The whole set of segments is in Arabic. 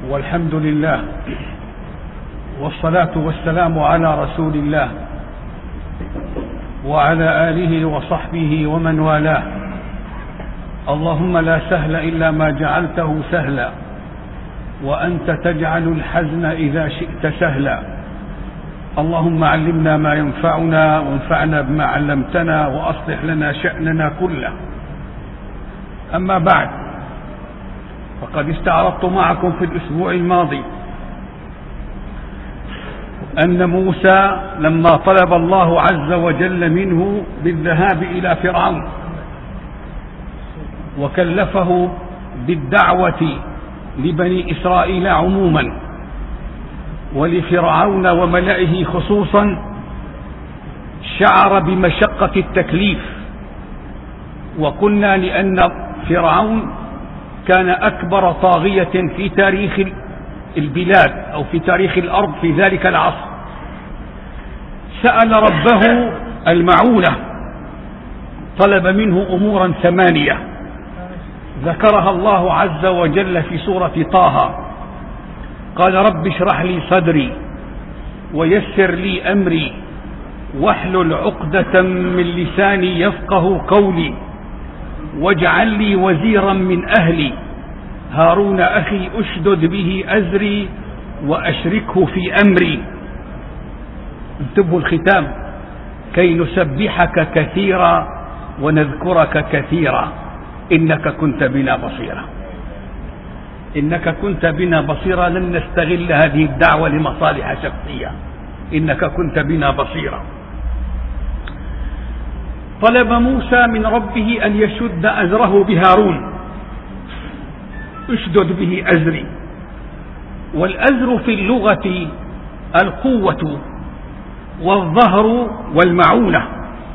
والحمد لله والصلاة والسلام على رسول الله وعلى آله وصحبه ومن والاه. اللهم لا سهل إلا ما جعلته سهلا وأنت تجعل الحزن إذا شئت سهلا. اللهم علمنا ما ينفعنا وانفعنا بما علمتنا وأصلح لنا شأننا كله. أما بعد، فقد استعرضت معكم في الأسبوع الماضي أن موسى لما طلب الله عز وجل منه بالذهاب إلى فرعون وكلفه بالدعوة لبني إسرائيل عموما ولفرعون وملئه خصوصا، شعر بمشقة التكليف. وقلنا لأن فرعون كان أكبر طاغية في تاريخ البلاد أو في تاريخ الأرض في ذلك العصر. سأل ربه المعونة، طلب منه أمورا 8 ذكرها الله عز وجل في سورة طه. قال: رب اشرح لي صدري ويسر لي أمري واحلل عقدة من لساني يفقه قولي واجعل لي وزيرا من أهلي هارون أخي أشدد به أزري وأشركه في أمري. انتبهوا الختام: كي نسبحك كثيرا ونذكرك كثيرا إنك كنت بنا بصيرا. إنك كنت بنا بصيرا، لن نستغل هذه الدعوة لمصالح شخصية. إنك كنت بنا بصيرا. طلب موسى من ربه أن يشد أزره بهارون، اشدد به أزري. والأزر في اللغة القوة والظهر والمعونة.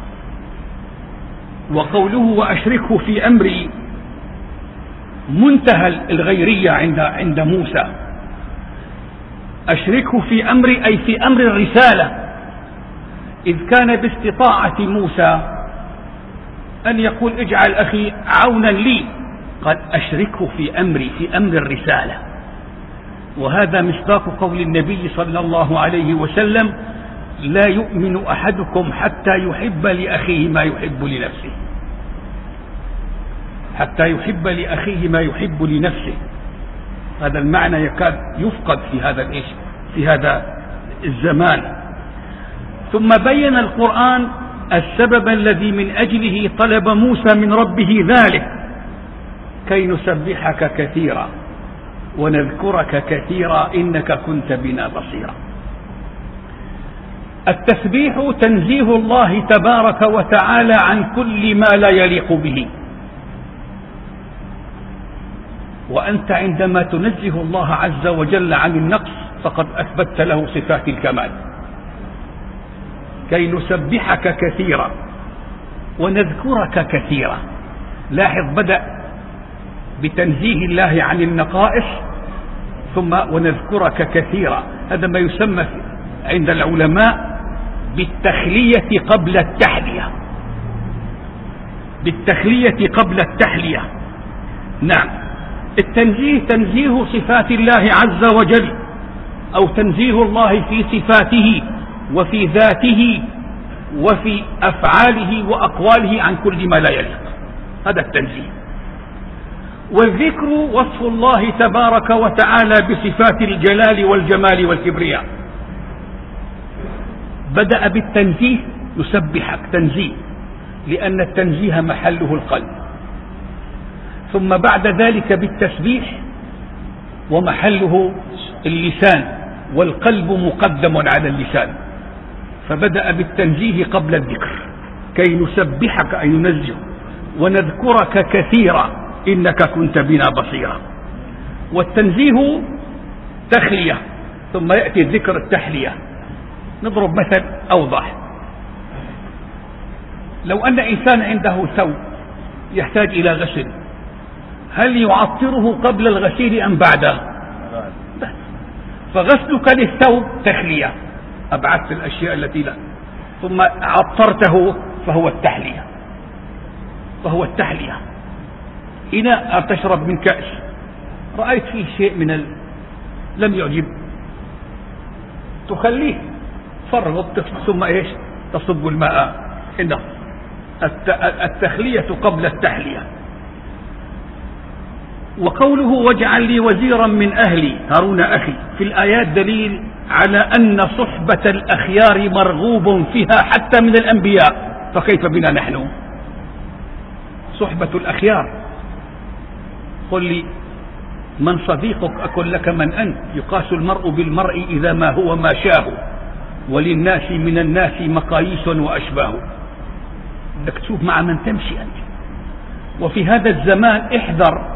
وقوله وأشركه في أمري منتهى الغيرية عند موسى. أشركه في أمري أي في أمر الرسالة، إذ كان باستطاعة موسى أن يقول اجعل أخي عونا لي، قد أشركه في أمري في أمر الرسالة. وهذا مصداق قول النبي صلى الله عليه وسلم: لا يؤمن أحدكم حتى يحب لأخيه ما يحب لنفسه. حتى يحب لأخيه ما يحب لنفسه. هذا المعنى يكاد يفقد في هذا الزمان. ثم بين القرآن السبب الذي من أجله طلب موسى من ربه ذلك: كي نسبحك كثيرا ونذكرك كثيرا إنك كنت بنا بصيرا. التسبيح تنزيه الله تبارك وتعالى عن كل ما لا يليق به. وأنت عندما تنزه الله عز وجل عن النقص فقد أثبتت له صفات الكمال. كي نسبحك كثيرا ونذكرك كثيرا. لاحظ، بدأ بتنزيه الله عن النقائص ثم ونذكرك كثيرا. هذا ما يسمى عند العلماء بالتخلية قبل التحلية. بالتخلية قبل التحلية. نعم، التنزيه تنزيه صفات الله عز وجل، أو تنزيه الله في صفاته وفي ذاته وفي أفعاله وأقواله عن كل ما لا يليق. هذا التنزيه. والذكر وصف الله تبارك وتعالى بصفات الجلال والجمال والكبرياء. بدأ بالتنزيه، يسبحك تنزيه، لأن التنزيه محله القلب. ثم بعد ذلك بالتسبيح ومحله اللسان، والقلب مقدم على اللسان. فبدأ بالتنزيه قبل الذكر. كي نسبحك أي ننزه ونذكرك كثيرا إنك كنت بنا بصيرا. والتنزيه تخلية، ثم يأتي ذكر التحلية. نضرب مثل أوضح. لو أن إنسان عنده ثوب يحتاج إلى غسل، هل يعطره قبل الغسيل أم بعده؟ فغسلك للثوب تخلية، أبعدت الأشياء التي لا، ثم عطرته فهو التحلية. إناء تشرب من كأس، رأيت فيه شيء من لم يعجب تخليه فرغ ثم ايش تصب الماء. إنه التخلية قبل التحلية. وقوله واجعل لي وزيرا من أهلي هارون أخي في الآيات دليل على أن صحبة الأخيار مرغوب فيها حتى من الأنبياء، فكيف بنا نحن؟ صحبة الأخيار. قل لي من صديقك أقول لك من أنت. يقاس المرء بالمرء إذا ما هو ما شاه، وللناس من الناس مقاييس وأشباه. بدك تشوف مع من تمشي أنت. وفي هذا الزمان احذر،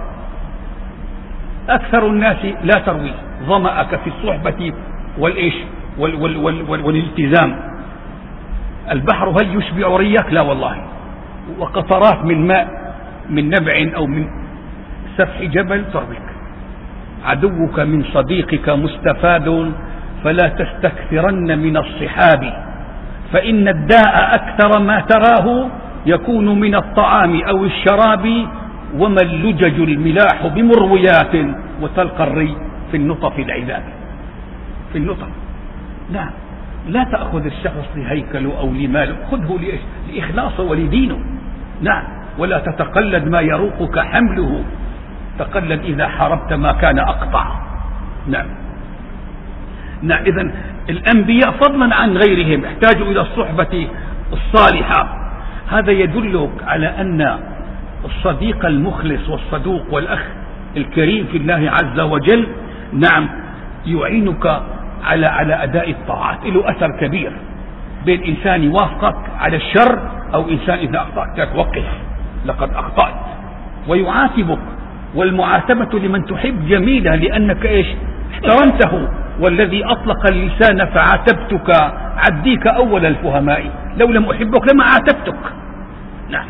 أكثر الناس لا تروي ظمأك في الصحبة والإيش والالتزام. البحر هل يشبع ريك؟ لا والله. وقطرات من ماء من نبع أو من سفح جبل ترويك. عدوك من صديقك مستفاد، فلا تستكثرن من الصحاب، فإن الداء أكثر ما تراه يكون من الطعام أو الشراب، وما اللجج الملاح بمرويات، وتلقى الري في النطف العذاب. في النطف. نعم، لا تأخذ الشخص لهيكل أو لمال، خذه لإخلاصه ولدينه. نعم، ولا تتقلد ما يروقك حمله، تقلد إذا حاربت ما كان أقطع. نعم. نعم. إذن الأنبياء فضلا عن غيرهم احتاجوا إلى الصحبة الصالحة. هذا يدلك على أن الصديق المخلص والصدوق والأخ الكريم في الله عز وجل نعم يعينك على أداء الطاعات. له أثر كبير بين إنسان يوافقك على الشر أو إنسان إذا أخطأت وقف لقد أخطأت ويعاتبك. والمعاتبة لمن تحب جميلة، لأنك إيش احترمته. والذي أطلق اللسان فعاتبتك عديك أول الفهماء، لو لم أحبك لما عاتبتك. نعم.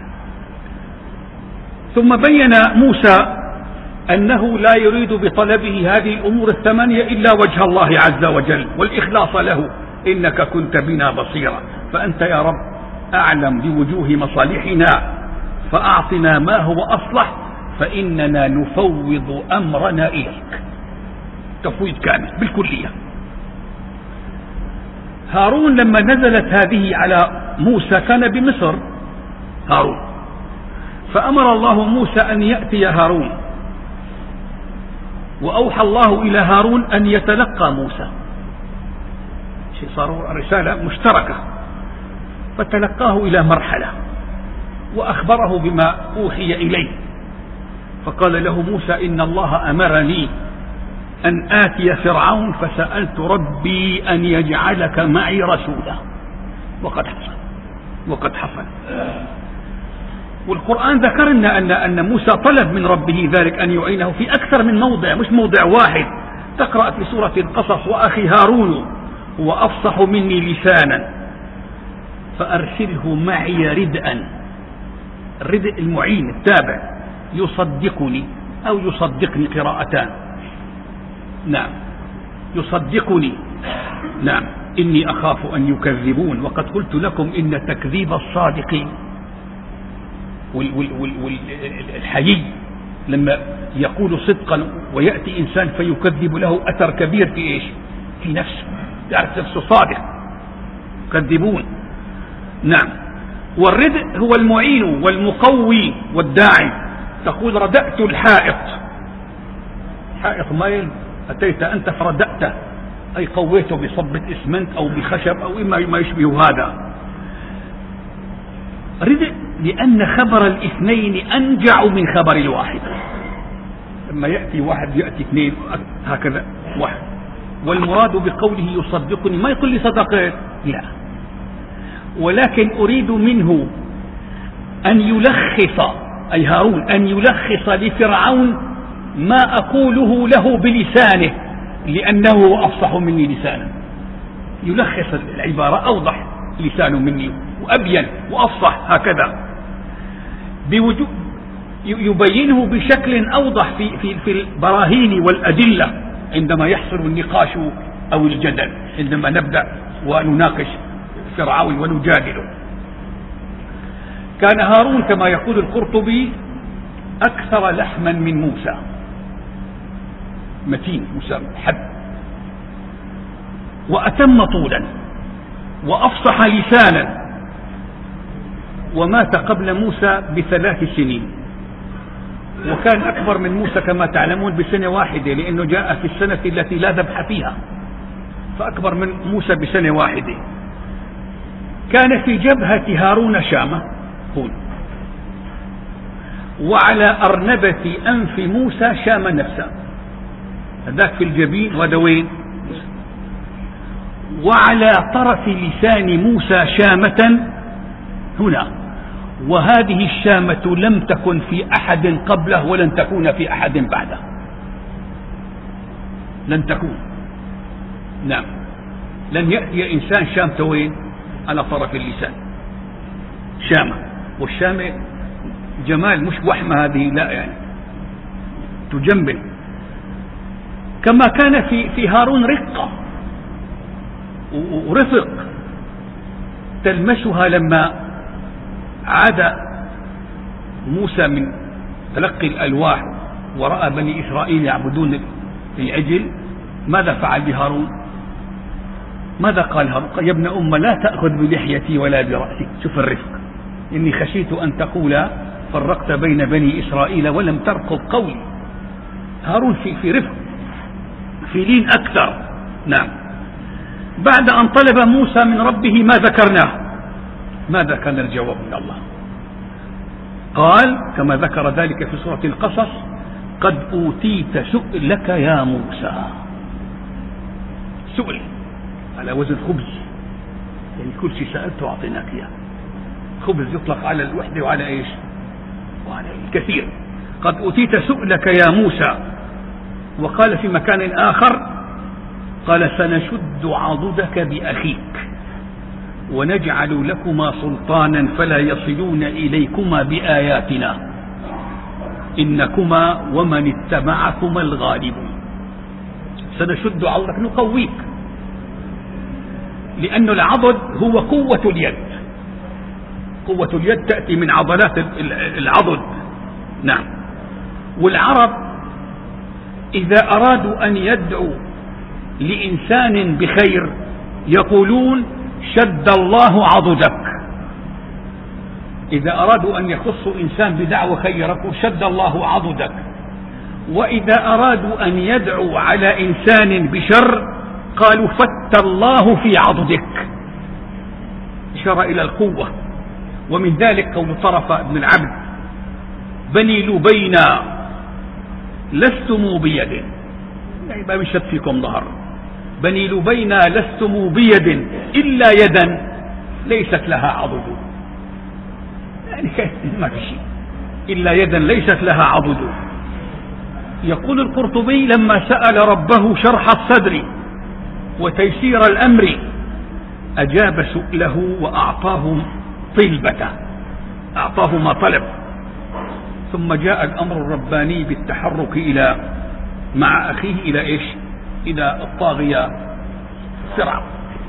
ثم بين موسى أنه لا يريد بطلبه هذه الأمور الثمانية إلا وجه الله عز وجل والإخلاص له. إنك كنت بنا بصيرا، فأنت يا رب أعلم بوجوه مصالحنا، فأعطنا ما هو أصلح، فإننا نفوض أمرنا إليك. تفويض كامل بالكلية. هارون لما نزلت هذه على موسى كان بمصر هارون، فأمر الله موسى أن يأتي هارون، وأوحى الله إلى هارون أن يتلقى موسى. صاروا رسالة مشتركة، فتلقاه إلى مرحلة وأخبره بما أوحي إليه. فقال له موسى إن الله أمرني أن آتي فرعون، فسألت ربي أن يجعلك معي رسولا. وقد حصل. والقرآن ذكر لنا أن موسى طلب من ربه ذلك، أن يعينه في أكثر من موضع، مش موضع واحد. تقرأ في سورة القصص وأخي هارون هو أفصح مني لسانا فأرسله معي ردءا. الردء المعين التابع، يصدقني أو يصدقني قراءتان. نعم، يصدقني. نعم، إني أخاف أن يكذبون، وقد قلت لكم إن تكذيب الصادق والحيي لما يقول صدقا ويأتي إنسان فيكذب له أثر كبير في إيش؟ في نفسه، يعرف نفسه صادق. يكذبون. نعم. والردء هو المعين والمقوي والداعي. تقول ردأت الحائط، حائط مايل، أتيت أنت فردأته، أي قويته بصبة إسمنت أو بخشب أو ما يشبه هذا. ردء لأن خبر الاثنين أنجع من خبر الواحد. لما يأتي واحد يأتي اثنين هكذا واحد. والمراد بقوله يصدقني ما يقول لي صدقت، لا، ولكن أريد منه أن يلخص، أي هارون أن يلخص لفرعون ما أقوله له بلسانه، لأنه أفصح مني لسانا. يلخص العبارة، أوضح لسانه مني وأبين وأفصح هكذا، يبينه بشكل أوضح في البراهين والأدلة عندما يحصل النقاش أو الجدل، عندما نبدأ ونناقش فرعون ونجادله. كان هارون كما يقول القرطبي أكثر لحما من موسى، متين موسى حد وأتم طولا وأفصح لسانا، ومات قبل موسى ب3 سنين، وكان أكبر من موسى كما تعلمون بسنة واحدة، لأنه جاء في السنة التي لا ذبح فيها، فأكبر من موسى بسنة واحدة. كان في جبهة هارون شامة هون، وعلى أرنبة أنف موسى شام نفسه، هذاك في الجبين وهذا وين؟ وعلى طرف لسان موسى شامة هنا، وهذه الشامة لم تكن في أحد قبله ولن تكون في أحد بعده، لن تكون. نعم، لن يأتي إنسان شامته وين؟ على طرف اللسان شامة، والشامة جمال مش وحمة هذه، لا يعني تجمل. كما كان في هارون رقة ورفق تلمسها لما عاد موسى من تلقي الألواح ورأى بني إسرائيل يعبدون العجل. ماذا فعل بهارون؟ ماذا قال هارون؟ قال: يا ابن أم لا تأخذ بلحيتي ولا برأسي. شوف الرفق، إني خشيت أن تقول فرقت بين بني إسرائيل ولم ترقب قولي. هارون في رفق، في لين أكثر. نعم. بعد أن طلب موسى من ربه ما ذكرناه، ماذا كان الجواب من الله؟ قال كما ذكر ذلك في سورة القصص: قد أوتيت سؤلك يا موسى. سؤل على وزن خبز، يعني كل شيء سألته أعطيناك إياه. خبز يطلق على الوحدة وعلى إيش؟ وعلى الكثير. قد أوتيت سؤلك يا موسى. وقال في مكان آخر: قال سنشد عضدك بأخيك ونجعل لكما سلطانا فلا يصلون إليكما بآياتنا إنكما ومن اتبعكما الغالبون. سنشد عضدك، نقويك، لأن العضد هو قوة اليد. قوة اليد تأتي من عضلات العضد. نعم. والعرب إذا أرادوا أن يدعوا لإنسان بخير يقولون: شد الله عضدك. إذا أرادوا أن يخصوا إنسان بدعوة خير يقول: شد الله عضدك. وإذا أرادوا أن يدعوا على إنسان بشر قالوا: فت الله في عضدك، إشارة إلى القوة. ومن ذلك قول طرف بن العبد: بني لبينا لستم بيد، يعني ما بنشد فيكم ظهر. بني لبينا لستم بيد إلا يدا ليست لها عضد، يعني ما في شيء، إلا يدا ليست لها عضد. يقول القرطبي: لما سأل ربه شرح الصدر وتيسير الأمر أجاب سؤله وأعطاه طلبته، أعطاه ما طلب. ثم جاء الأمر الرباني بالتحرك إلى مع أخيه إلى إيش؟ إلى الطاغية فرعون.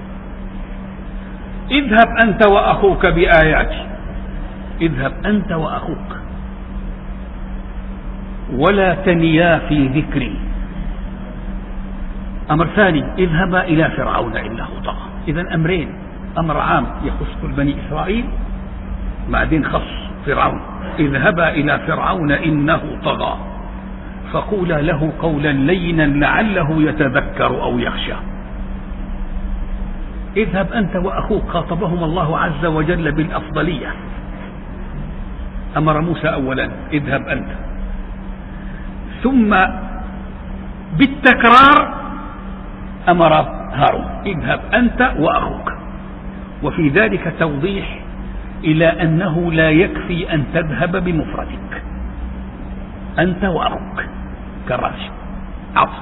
اذهب أنت وأخوك بآياتي، اذهب أنت وأخوك ولا تنيا في ذكري. أمر ثاني: اذهبا إلى فرعون إنه طغى. إذن أمرين، أمر عام يخص كل بني إسرائيل، بعدين خص فرعون: اذهبا إلى فرعون إنه طغى فقولا له قولا لينا لعله يتذكر أو يخشى. اذهب أنت وأخوك، خاطبهم الله عز وجل بالأفضلية. أمر موسى أولا: اذهب أنت، ثم بالتكرار أمر هارون: اذهب أنت وأخوك. وفي ذلك توضيح إلى أنه لا يكفي أن تذهب بمفردك، أنت وأخوك كالراجل عطف.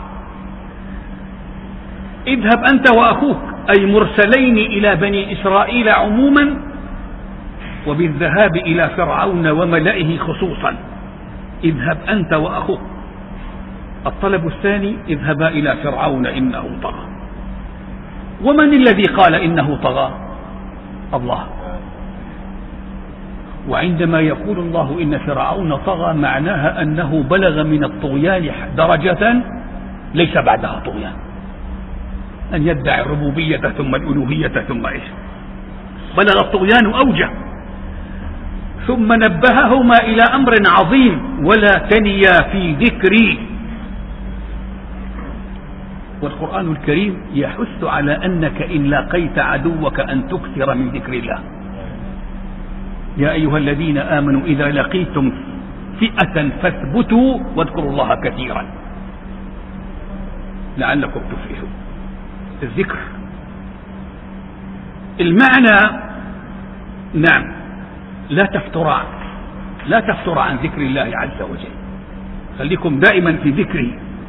اذهب أنت وأخوك أي مرسلين إلى بني إسرائيل عموما، وبالذهاب إلى فرعون وملئه خصوصا. اذهب أنت وأخوك. الطلب الثاني: اذهبا إلى فرعون إنه طغى. ومن الذي قال إنه طغى؟ الله. وعندما يقول الله إن فرعون طغى معناها أنه بلغ من الطغيان درجة ليس بعدها طغيان. أن يدعي الربوبية ثم الألوهية ثم إيش، بلغ الطغيان أوجه. ثم نبههما إلى أمر عظيم: ولا تنيا في ذكري. والقرآن الكريم يحث على أنك إن لاقيت عدوك أن تكثر من ذكر الله. يا أيها الذين آمنوا إذا لقيتم فئة فاثبتوا واذكروا الله كثيرا لعلكم تفلحون. الذكر المعنى، نعم، لا تفتر عن ذكر الله عز وجل، خليكم دائما في ذكره.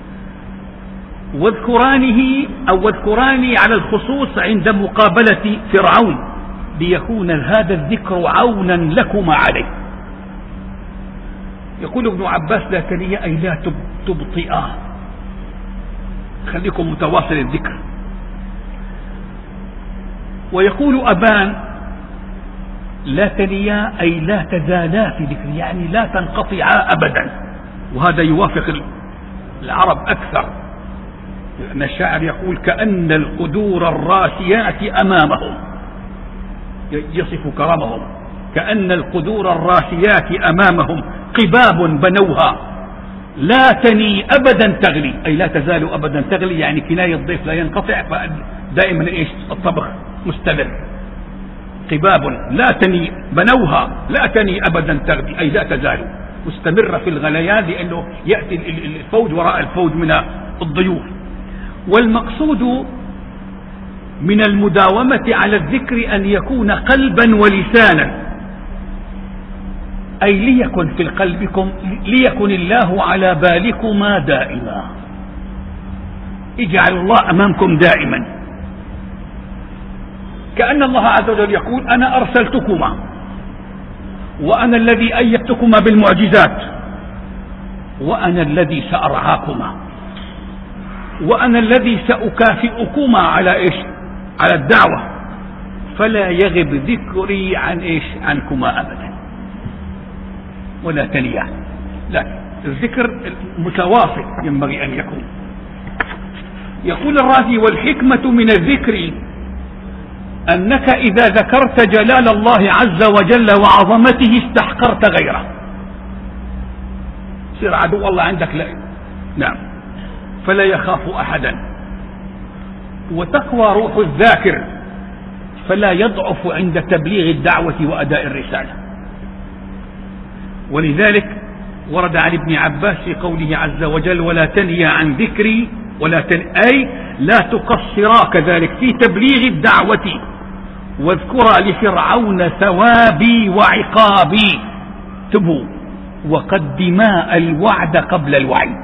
واذكراني على الخصوص عند مقابلة فرعون، ليكون هذا الذكر عونا لكما عليه. يقول ابن عباس: لا تنيا أي لا تبطئا، خليكم متواصل الذكر. ويقول أبان: لا تنيا أي لا تزالا في ذكر، يعني لا تنقطعا أبدا. وهذا يوافق العرب أكثر، لأن الشاعر يقول: كأن القدور الراسيات أمامهم، يصف كرمهم، كأن القدور الراسيات أمامهم قباب بنوها لا تني أبدا تغلي، أي لا تزال أبدا تغلي، يعني كناية الضيف لا ينقطع، فدائما إيش الطبخ مستمر. قباب لا تني بنوها لا تني أبدا تغلي، أي لا تزال مستمرة في الغليان، لأنه يأتي الفوج وراء الفوج من الضيوف. والمقصود من المداومة على الذكر أن يكون قلبا ولسانا، أي ليكن في قلبكم، ليكن الله على بالكما دائما، اجعلوا الله أمامكم دائما. كأن الله عز وجل يقول: أنا أرسلتكما، وأنا الذي أيدتكما بالمعجزات، وأنا الذي سأرعاكما، وأنا الذي سأكافئكما على إيش؟ على الدعوة، فلا يغب ذكري عن إيش؟ عنكما أبدا. ولا تنيا، لا، الذكر متواصل ينبغي أن يكون. يقول الرازي: والحكمة من الذكر أنك إذا ذكرت جلال الله عز وجل وعظمته استحقرت غيره، صير عدو الله عندك، لا، نعم، فلا يخاف أحدا. وتقوى روح الذاكر فلا يضعف عند تبليغ الدعوة وأداء الرسالة. ولذلك ورد عن ابن عباس في قوله عز وجل: ولا تنيا عن ذكري، أي لا تقصرا كذلك في تبليغ الدعوة، واذكرا لفرعون ثوابي وعقابي. تبوا وقدما الوعد قبل الوعيد،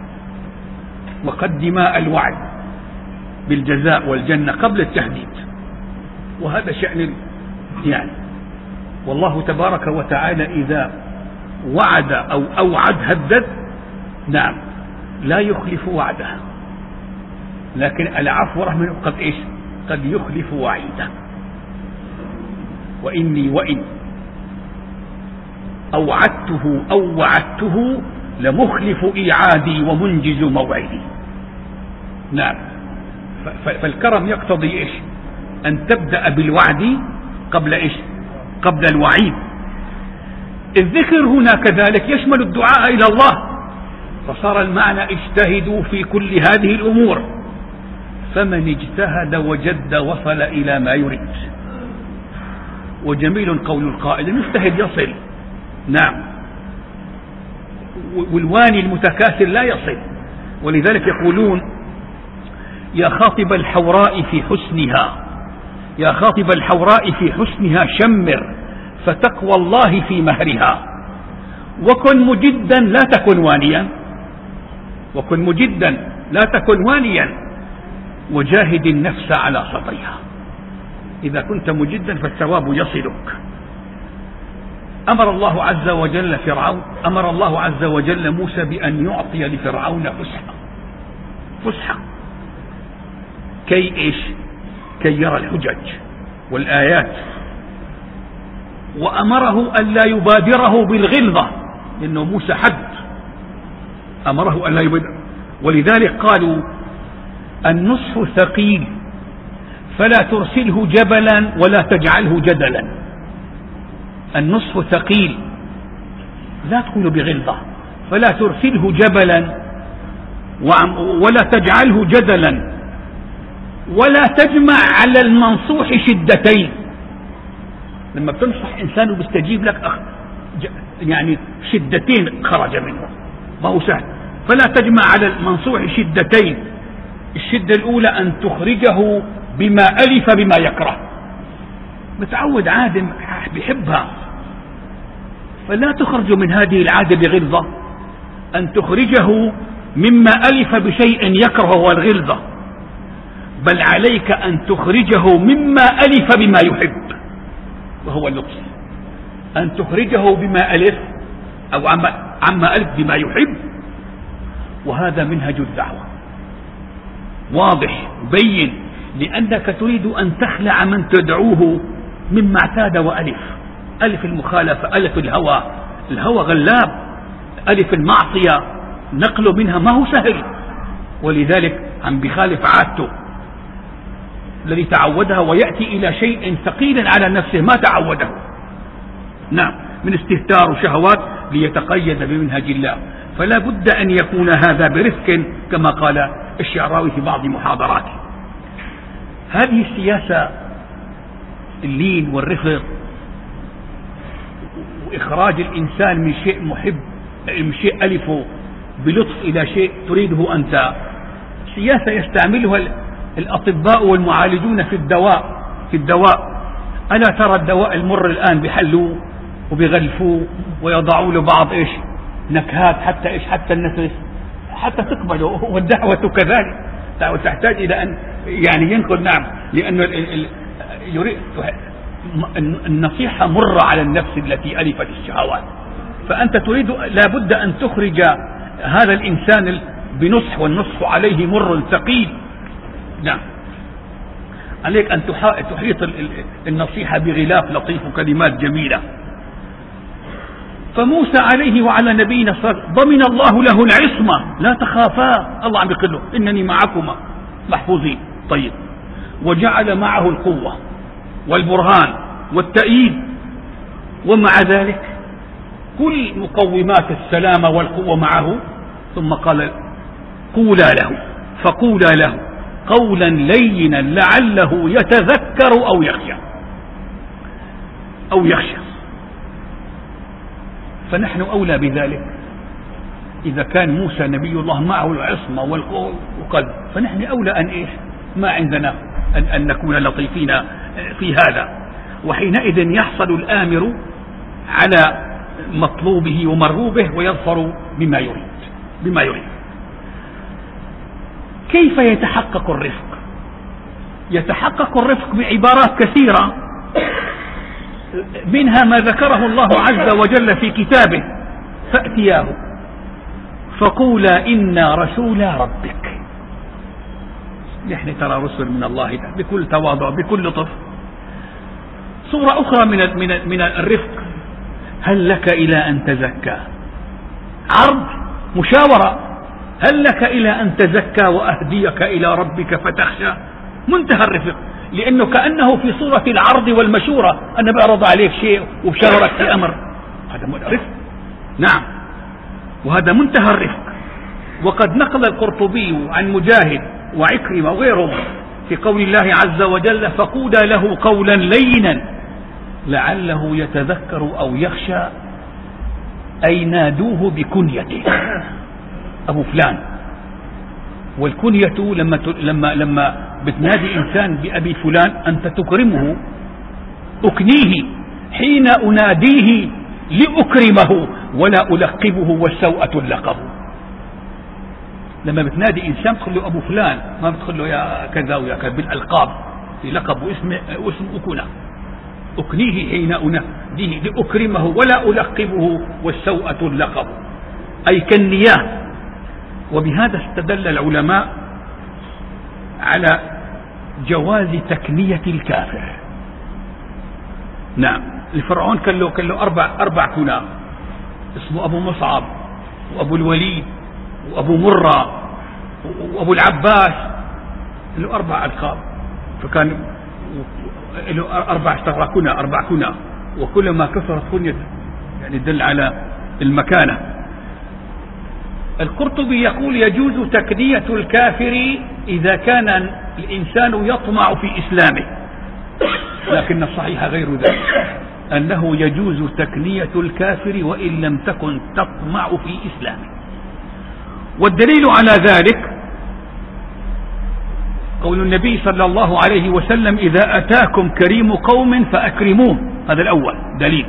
وقدما الوعد بالجزاء والجنة قبل التهديد. وهذا شأن يعني، والله تبارك وتعالى إذا وعد أو أوعد هدد، نعم، لا يخلف وعده، لكن العفو رحمه قد إيش؟ قد يخلف وعيده. وإن أوعدته أو وعدته لمخلف إيعادي ومنجز موعدي. نعم، فالكرم يقتضي إيش؟ أن تبدأ بالوعد قبل إيش؟ قبل الوعيد. الذكر هنا كذلك يشمل الدعاء إلى الله، فصار المعنى: اجتهدوا في كل هذه الأمور، فمن اجتهد وجد وصل إلى ما يريد. وجميل قول القائل: المجتهد يصل، نعم، والواني المتكاسل لا يصل. ولذلك يقولون: يا خاطب الحوراء في حسنها، يا خاطب الحوراء في حسنها شمر، فتقوى الله في مهرها، وكن مجدا لا تكن وانيا، وكن مجدا لا تكن وانيا، وجاهد النفس على خطيها. إذا كنت مجدا فالثواب يصلك. أمر الله عز وجل موسى بأن يعطي لفرعون فسحة كي إيش؟ كي يرى الحجج والآيات. وأمره أن لا يبادره بالغلظة، لأنه موسى حد، أمره أن لا يبادره. ولذلك قالوا: النصح ثقيل فلا ترسله جبلا ولا تجعله جدلا. النصح ثقيل، لا تقول بغلظة، فلا ترسله جبلا ولا تجعله جدلا، ولا تجمع على المنصوح شدتين. لما بتنصح إنسان وبيستجيب لك يعني شدتين خرج منه، ما هو سهل. فلا تجمع على المنصوح شدتين. الشدة الأولى أن تخرجه بما ألف بما يكره، متعود عادة بيحبها، فلا تخرج من هذه العادة بغلظة، أن تخرجه مما ألف بشيء يكره والغلظة، بل عليك أن تخرجه مما ألف بما يحب وهو اللطف. أن تخرجه بما ألف أو عما ألف بما يحب، وهذا منهج الدعوة واضح بين، لأنك تريد أن تخلع من تدعوه مما اعتاد وألف. ألف المخالفة، ألف الهوى، الهوى غلاب، ألف المعصية نقله منها ما هو سهل، ولذلك عم بخالف عادته الذي تعودها، ويأتي إلى شيء ثقيل على نفسه ما تعوده، نعم، من استهتار وشهوات ليتقيد بمنهج الله. فلا بد أن يكون هذا برفق كما قال الشعراوي في بعض محاضراته. هذه السياسة، اللين والرفق وإخراج الإنسان من شيء محب، من شيء ألفه بلطف إلى شيء تريده أنت، سياسة يستعملها الأطباء والمعالجون في الدواء. ألا ترى الدواء المر الآن بحلوه وبيغلفوه ويضعوا له بعض نكهات حتى النفس حتى تقبله، والدعوة كذلك. الدعوة تحتاج إلى أن يعني ينقل، نعم، لأن يريد النصيحة مرة على النفس التي ألفت الشهوات، فأنت تريد لابد أن تخرج هذا الإنسان بنصح، والنصح عليه مر ثقيل. نعم، عليك أن تحيط النصيحة بغلاف لطيف وكلمات جميلة. فموسى عليه وعلى نبينا ضمن الله له العصمة، لا تخافا، الله عم يقول له إنني معكما محفوظين. طيب، وجعل معه القوة والبرهان والتأييد، ومع ذلك كل مقومات السلامة والقوة معه، ثم قال فقولا له قولا لينا لعله يتذكر أو يخشى. فنحن أولى بذلك. إذا كان موسى نبي الله معه العصمة والقوة وقد، فنحن أولى أن ما عندنا أن نكون لطيفين في هذا. وحينئذ يحصل الآمر على مطلوبه ومرغوبه ويظفر بما يريد. كيف يتحقق الرفق؟ يتحقق الرفق بعبارات كثيرة، منها ما ذكره الله عز وجل في كتابه: فأتياه فقولا إنا رسولا ربك. نحن ترى رسل من الله بكل تواضع بكل لطف. صورة أخرى من الرفق: هل لك إلى أن تزكى؟ عرض مشاورة: هل لك إلى أن تزكى وأهديك إلى ربك فتخشى؟ منتهى الرفق، لأنه كأنه في صورة العرض والمشورة، أنا بعرض عليك شيء وبشاورك في أمر، هذا رفق. نعم، وهذا منتهى الرفق. وقد نقل القرطبي عن مجاهد وعكرمة وغيرهم في قول الله عز وجل: فقولا له قولا لينا لعله يتذكر أو يخشى، أي نادوه بكنيته، أبو فلان. والكنية لما بتنادي إنسان بأبي فلان أنت تكرمه. أكنيه حين أناديه لأكرمه ولا ألقبه، والسوءة اللقب. لما بتنادي إنسان تقول له أبو فلان، ما بتقول له يا كذا ويا كذا بالألقاب، في لقب واسم أكنه. أكنيه حين أناديه لأكرمه ولا ألقبه، والسوءة اللقب، أي كالنياه. وبهذا استدل العلماء على جواز تكنية الكافر. نعم، الفرعون كان له أربع كنى، اسمه أبو مصعب وأبو الوليد وأبو مرة وأبو العباس، له 4 ألقاب، فكان له 4 اشتراكنا 4 كنى، وكلما كثرت كنية يعني يدل على المكانة. القرطبي يقول يجوز تكنية الكافر إذا كان الإنسان يطمع في إسلامه، لكن الصحيح غير ذلك، أنه يجوز تكنية الكافر وإن لم تكن تطمع في إسلامه. والدليل على ذلك قول النبي صلى الله عليه وسلم: إذا أتاكم كريم قوم فأكرموه. هذا الأول دليل.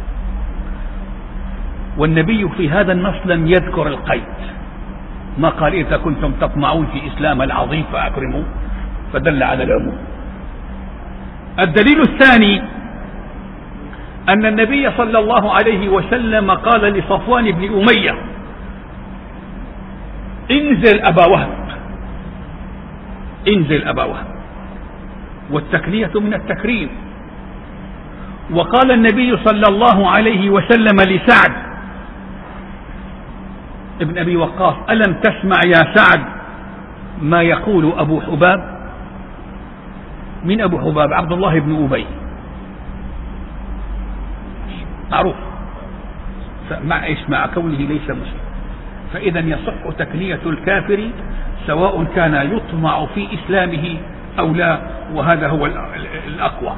والنبي في هذا النص لم يذكر القيد، ما قال إذا كنتم تطمعون في إسلام العظيم فأكرموه، فدل على العموم. الدليل الثاني أن النبي صلى الله عليه وسلم قال لصفوان بن أمية: انزل أبا وهب، انزل أبا وهب، والتكنية من التكريم. وقال النبي صلى الله عليه وسلم لسعد ابن أبي وقاص: ألم تسمع يا سعد ما يقول أبو حباب؟ من أبو حباب؟ عبد الله بن أبي، معروف، مع كونه ليس مسلم. فإذا يصح تكنية الكافر سواء كان يطمع في إسلامه أو لا، وهذا هو الأقوى.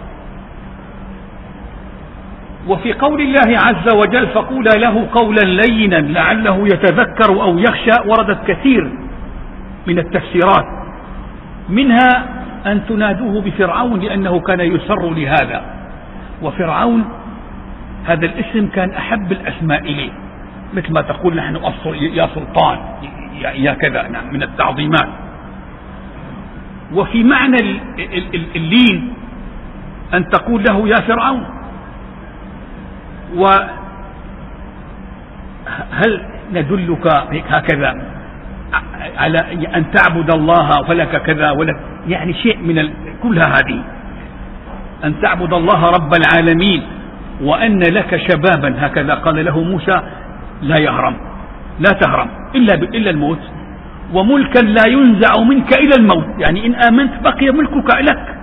وفي قول الله عز وجل: فقولا له قولا لينا لعله يتذكر أو يخشى، وردت كثير من التفسيرات، منها أن تنادوه بفرعون لأنه كان يسر لهذا، وفرعون هذا الاسم كان أحب الأسماء إليه، مثل ما تقول نحن يا سلطان يا كذا، نعم، من التعظيمات. وفي معنى اللين أن تقول له يا فرعون. وهل ندلك هكذا على أن تعبد الله ولك كذا ولك، يعني شيء من كلها هذه، أن تعبد الله رب العالمين وأن لك شبابا، هكذا قال له موسى: لا يهرم، لا تهرم إلا الموت، وملكا لا ينزع منك إلى الموت، يعني إن آمنت بقي ملكك لك،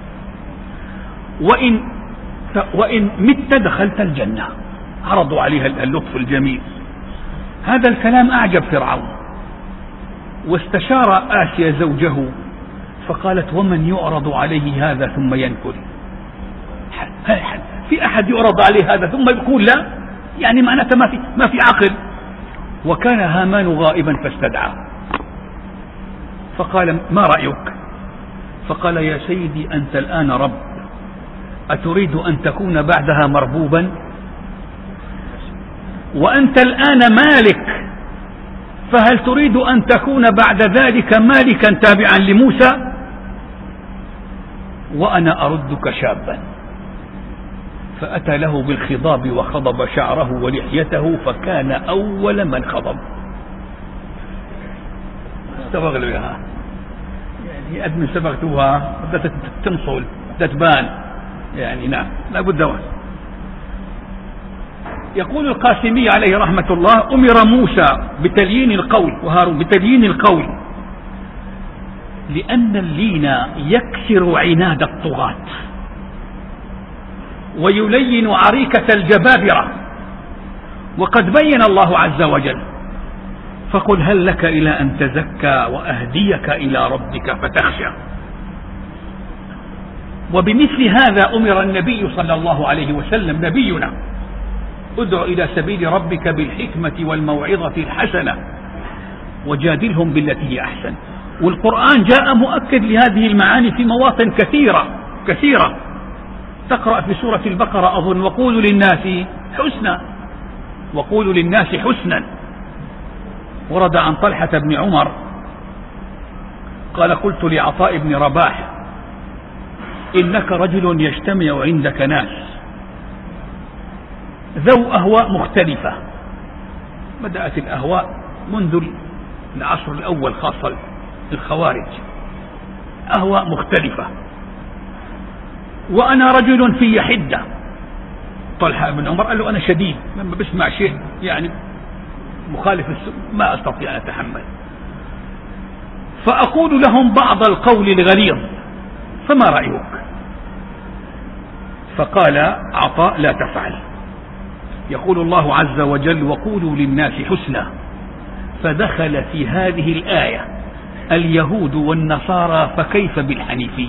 وإن مت دخلت الجنة. عرضوا عليها اللطف الجميل. هذا الكلام أعجب فرعون، واستشار آسيا زوجه فقالت: ومن يعرض عليه هذا ثم ينكر؟ في أحد يعرض عليه هذا ثم يقول لا؟ يعني معناته ما في عقل. وكان هامان غائبا فاستدعى فقال: ما رأيك؟ فقال: يا سيدي أنت الآن رب، أتريد أن تكون بعدها مربوبا؟ وأنت الآن مالك، فهل تريد أن تكون بعد ذلك مالكا تابعا لموسى؟ وأنا أردك شابا. فأتى له بالخضاب وخضب شعره ولحيته، فكان أول من خضب. استبغل بها، يعني أدمن سبغتها، بدأت تنصل، تتبان، يعني نعم، لا بد وان. يقول القاسمي عليه رحمة الله: أمر موسى بتليين القول وهارون بتليين القول، لأن اللين يكسر عناد الطغاة ويلين عريكة الجبابرة، وقد بين الله عز وجل: فقل هل لك إلى أن تزكى وأهديك إلى ربك فتخشى. وبمثل هذا أمر النبي صلى الله عليه وسلم، نبينا: ادع إلى سبيل ربك بالحكمة والموعظة الحسنة وجادلهم بالتي هي أحسن. والقرآن جاء مؤكد لهذه المعاني في مواطن كثيرة. تقرأ في سورة البقرة أظن: وقولوا للناس حسنا، وقولوا للناس حسنا. ورد عن طلحة بن عمر قال: قلت لعطاء بن رباح: إنك رجل يجتمع عندك ناس ذو أهواء مختلفة. بدأت الأهواء منذ العصر الأول، خاصة الخوارج، أهواء مختلفة، وأنا رجل في حدة. طلحة بن عمر قال له: أنا شديد، لما بسمع شيء يعني مخالف ما أستطيع أن أتحمل. فأقول لهم بعض القول الغليظ، فما رأيك؟ فقال عطاء: لا تفعل. يقول الله عز وجل: وقولوا للناس حسنا. فدخل في هذه الآية اليهود والنصارى فكيف بالحنيفي.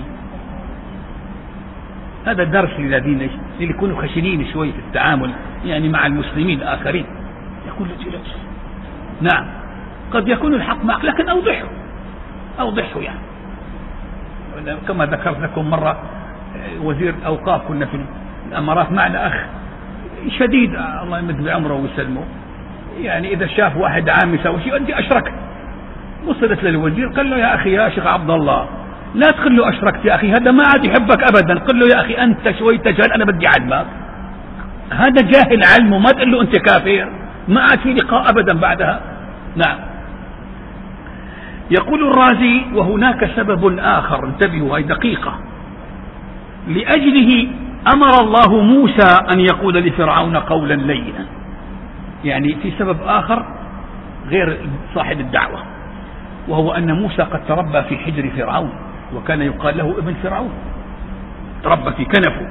هذا الدرس للذين اللي يكونوا خشنين شوي في التعامل يعني مع المسلمين الآخرين. يقول له: نعم قد يكون الحق معك لكن أوضحه يعني. كما ذكرت لكم مرة وزير أوقاف كنا في الأمارات معنا أخ شديد الله يمد بعمره ويسلمه، يعني إذا شاف واحد عام يسوي شيء أنت أشركت. وصلت للوزير قال له: يا أخي يا شيخ عبد الله لا تقول له أشركت يا أخي، هذا ما عاد يحبك أبدا. قل له: يا أخي أنت شوي تجهل، أنا بدي علمك. هذا جاهل علمه، ما تقول له أنت كافر، ما عاد في لقاء أبدا بعدها. نعم. يقول الرازي: وهناك سبب آخر، انتبهوا هذه دقيقة، لأجله أمر الله موسى أن يقول لفرعون قولا لينا. يعني في سبب آخر غير صاحب الدعوة، وهو أن موسى قد تربى في حجر فرعون، وكان يقال له ابن فرعون، تربى في كنفه.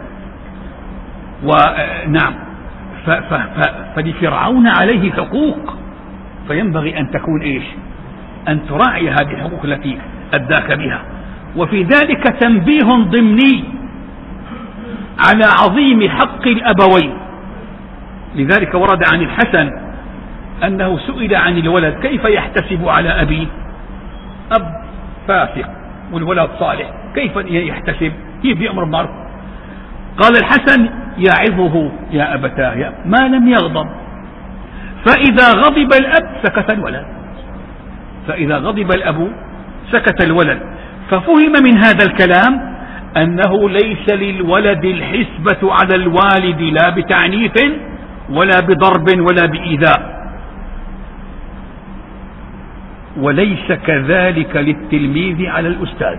ونعم فلفرعون عليه حقوق، فينبغي أن تكون إيش؟ أن تراعي هذه الحقوق التي أداك بها. وفي ذلك تنبيه ضمني على عظيم حق الأبوين. لذلك ورد عن الحسن أنه سئل عن الولد كيف يحتسب على أبيه. أب فاسق والولد صالح كيف يحتسب؟ كيف يأمر بالمعروف؟ قال الحسن: يعظه يا أبتاه ما لم يغضب، فإذا غضب الأب سكت الولد، فإذا غضب الأب سكت الولد. ففهم من هذا الكلام أنه ليس للولد الحسبة على الوالد، لا بتعنيف ولا بضرب ولا بإيذاء، وليس كذلك للتلميذ على الأستاذ.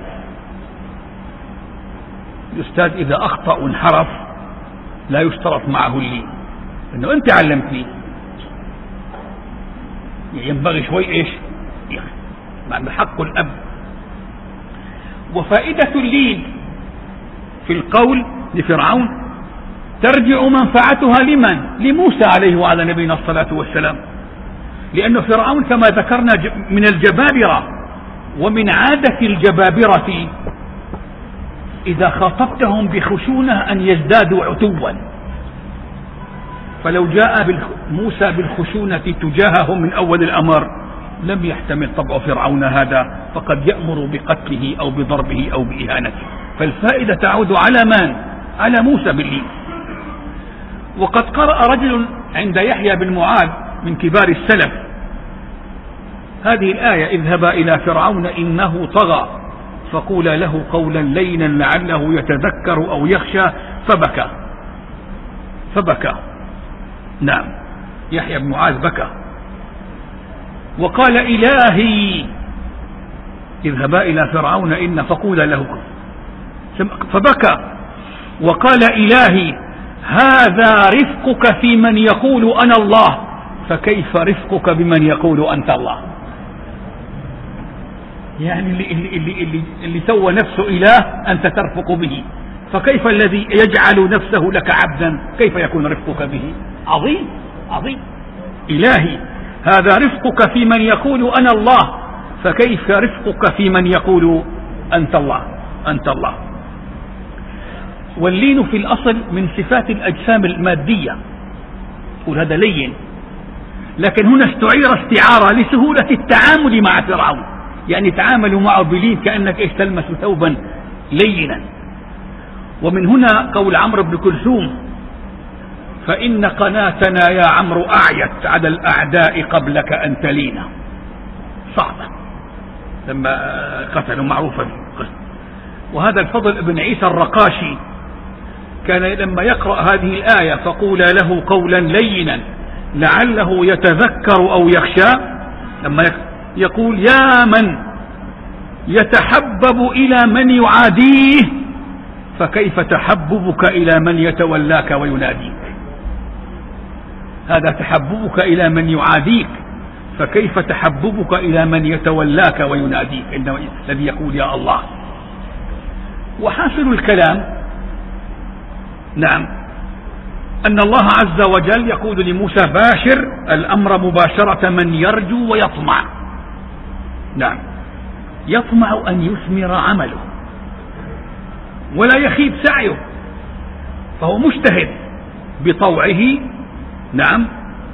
الأستاذ إذا أخطأ وانحرف لا يشترط معه اللين، إنه أنت علمتني، ينبغي شوي إيش يعني مع حق الأب. وفائدة اللين في القول لفرعون ترجع منفعتها لمن؟ لموسى عليه وعلى نبينا الصلاة والسلام، لأن فرعون كما ذكرنا من الجبابرة، ومن عادة الجبابرة إذا خاطبتهم بخشونة أن يزدادوا عتوا، فلو جاء موسى بالخشونة تجاههم من أول الأمر لم يحتمل طبع فرعون هذا، فقد يأمر بقتله أو بضربه أو بإهانته. فالفائدة تعود على من؟ على موسى باللين. وقد قرأ رجل عند يحيى بن معاذ من كبار السلف هذه الآية: اذهبا إلى فرعون إنه طغى فقولا له قولا لينا لعله يتذكر أو يخشى، فبكى. نعم، يحيى بن معاذ بكى وقال: إلهي اذهبا إلى فرعون إن فقولا له، فبكى وقال: إلهي هذا رفقك في من يقول أنا الله، فكيف رفقك بمن يقول أنت الله؟ يعني اللي سوى نفسه إله أنت ترفق به، فكيف الذي يجعل نفسه لك عبدا كيف يكون رفقك به؟ عظيم عظيم. إلهي هذا رفقك في من يقول أنا الله، فكيف رفقك في من يقول أنت الله. واللين في الأصل من صفات الأجسام المادية، قل هذا لين، لكن هنا استعير استعارة لسهولة التعامل مع فرعون، يعني تعاملوا معه بلين كأنك إيش تلمس ثوبا لينا. ومن هنا قول عمرو بن كلثوم: فإن قناتنا يا عمرو أعيت على الأعداء قبلك أن تلينا. صعبة لما قتلوا معروفا. وهذا الفضل بن عيسى الرقاشي كان لما يقرأ هذه الآية فقولا له قولا لينا لعله يتذكر أو يخشى، لما يقول: يا من يتحبب إلى من يعاديه فكيف تحببك إلى من يتولاك ويناديك؟ هذا تحببك إلى من يعاديك، فكيف تحببك إلى من يتولاك ويناديك إنه الذي يقول يا الله. وحاصل الكلام نعم أن الله عز وجل يقول لموسى باشر الأمر مباشرة من يرجو ويطمع. نعم يطمع أن يثمر عمله ولا يخيب سعيه، فهو مجتهد بطوعه نعم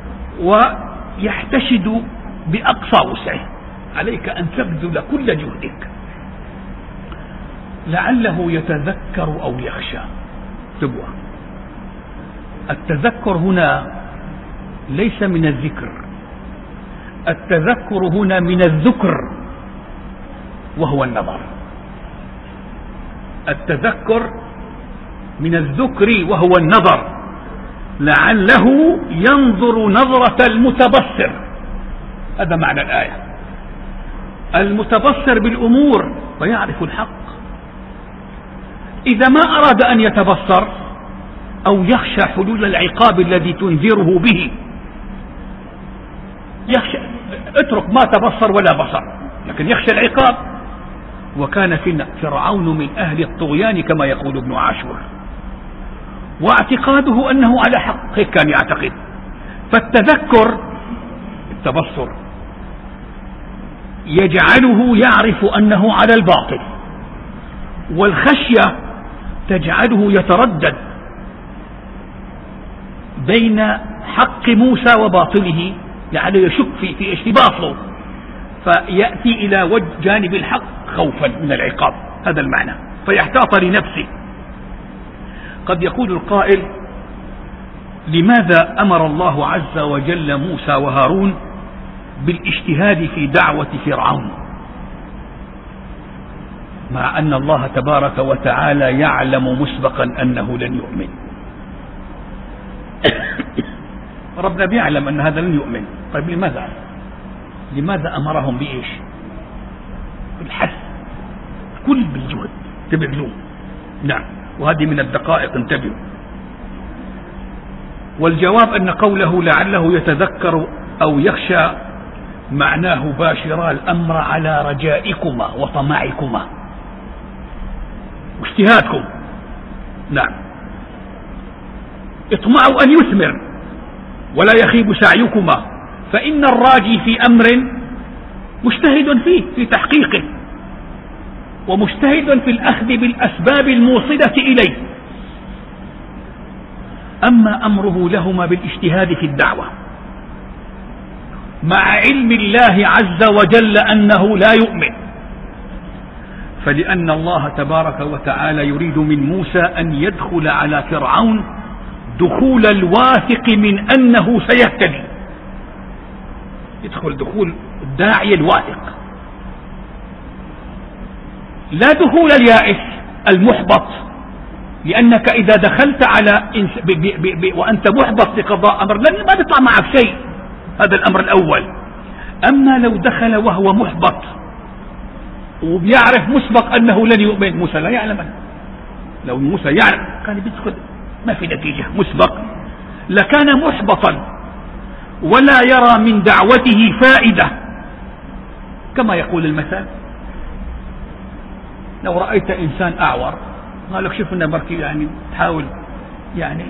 ويحتشد بأقصى وسعه. عليك أن تبذل كل جهدك لعله يتذكر أو يخشى. تبوى التذكر هنا ليس من الذكر، التذكر هنا من الذكر وهو النظر. التذكر من الذكر وهو النظر، لعله ينظر نظرة المتبصر. هذا معنى الآية، المتبصر بالأمور ويعرف الحق. إذا ما أراد أن يتبصر أو يخشى حلول العقاب الذي تنذره به، يخشى اترك ما تبصر ولا بصر، لكن يخشى العقاب. وكان فرعون من أهل الطغيان كما يقول ابن عاشور، واعتقاده أنه على حق، هيك كان يعتقد. فالتذكر التبصر يجعله يعرف أنه على الباطل، والخشية تجعله يتردد بين حق موسى وباطله، يعني يشك في ايش باطله، فيأتي إلى جانب الحق خوفا من العقاب. هذا المعنى، فيحتاط لنفسه. قد يقول القائل لماذا أمر الله عز وجل موسى وهارون بالاجتهاد في دعوة فرعون، مع أن الله تبارك وتعالى يعلم مسبقا أنه لن يؤمن؟ ربنا بيعلم أن هذا لن يؤمن. طيب لماذا أمرهم بإيش؟ بالحث، كل بالجهد تبذلون. نعم، وهذه من الدقائق، انتبهوا. والجواب أن قوله لعله يتذكر أو يخشى معناه باشرا الأمر على رجائكما وطمعكما واجتهادكم. نعم، اطمعوا أن يثمر ولا يخيب سعيكما، فإن الراجي في أمر مجتهد فيه في تحقيقه، ومجتهد في الأخذ بالأسباب الموصلة إليه. أما أمره لهما بالاجتهاد في الدعوة مع علم الله عز وجل أنه لا يؤمن، فلأن الله تبارك وتعالى يريد من موسى أن يدخل على فرعون دخول الواثق من أنه سيهتدي، يدخل دخول الداعي الواثق، لا دخول اليائس المحبط. لأنك إذا دخلت على وأنت محبط لقضاء أمر ما بيطلع معك شيء، هذا الأمر الأول. أما لو دخل وهو محبط وبيعرف مسبق أنه لن يؤمن، موسى لا يعلم، لو موسى يعلم كان بيدخل ما في نتيجة مسبق، لكان محبطا ولا يرى من دعوته فائدة. كما يقول المثل، لو رأيت إنسان أعور قال لك شوف إنه بركي يعني تحاول يعني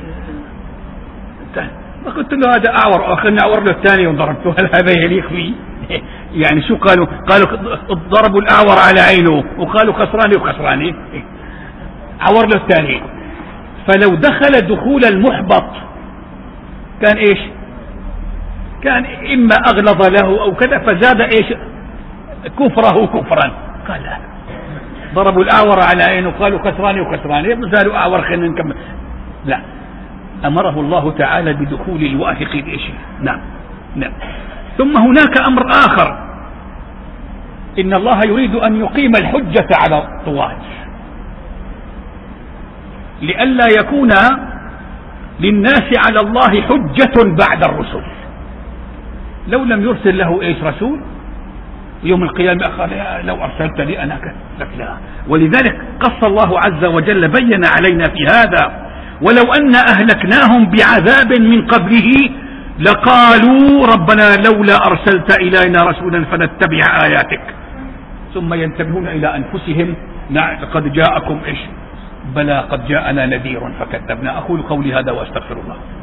ما قلت له هذا أعور، أخذنا أعور له الثاني وضربته، هل هذا يليق فيه؟ يعني شو قالوا ضربوا الأعور على عينه وقالوا خسراني وخسراني، عور له الثاني. فلو دخل دخول المحبط كان إيش؟ كان إما أغلظ له أو كذا فزاد إيش كفره كفرا. قال لا، ضربوا الأعور على عينه وقالوا خسراني وخسراني، زالوا أعور خلينا نكمل. لا، أمره الله تعالى بدخول الواثق إيش. نعم. ثم هناك أمر آخر، إن الله يريد أن يقيم الحجة على الطغاة لئلا يكون للناس على الله حجة بعد الرسل. لو لم يرسل له إيش رسول يوم القيامة قال لو أرسلت لي أنا لك لا. ولذلك قص الله عز وجل بين علينا في هذا، ولو أن أهلكناهم بعذاب من قبله لقالوا ربنا لولا أرسلت إلينا رسولا فنتبع آياتك، ثم ينتبهون إلى أنفسهم لقد جاءكم إيش؟ بلى قد جاءنا نذير فكذبنا. أقول قولي هذا وأستغفر الله.